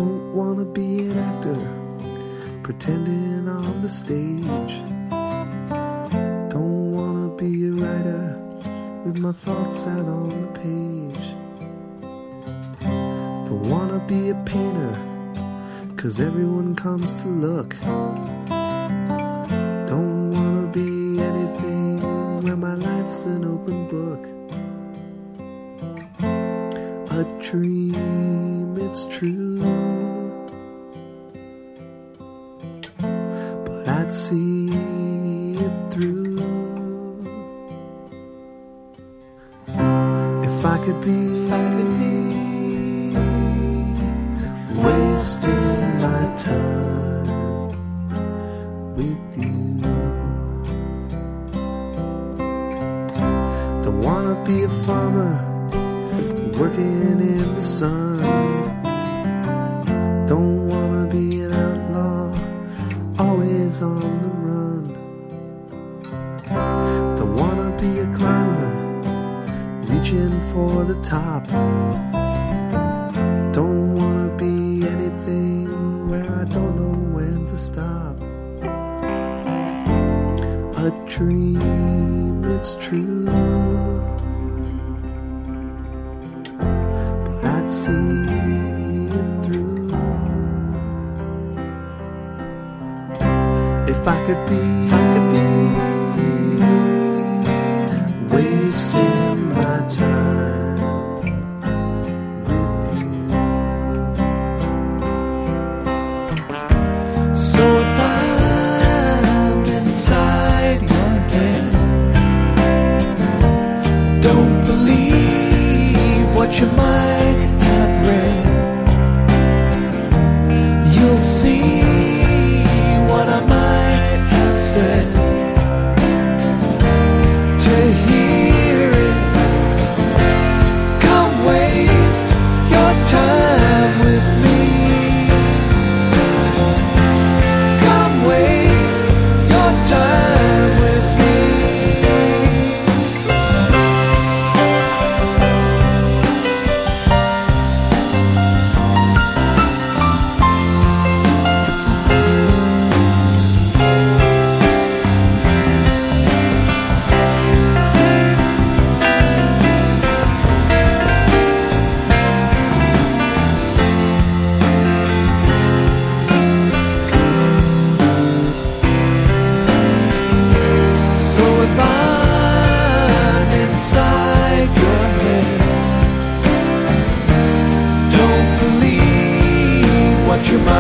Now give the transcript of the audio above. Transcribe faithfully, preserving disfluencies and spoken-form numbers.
Don't wanna be an actor pretending on the stage. Don't wanna be a writer with my thoughts out on the page. Don't wanna be a painter, 'cause everyone comes to look. Don't wanna be anything where my life's an open book. A dream, it's true, but I'd see it through if I could be, if I could be wasting my time with you. Don't wanna be a farmer working in the sun. Don't wanna be an outlaw, always on the run. Don't wanna be a climber, reaching for the top. Don't wanna be anything where I don't know when to stop. A dream, it's true, I'd see it through if I could be, if I could be wasting my time with you. So if I'm inside your head, don't believe what you might have read. You'll see what I might have said. To hear it, come waste your time with me. Come waste your time with me. So if I'm inside your head, don't believe what you might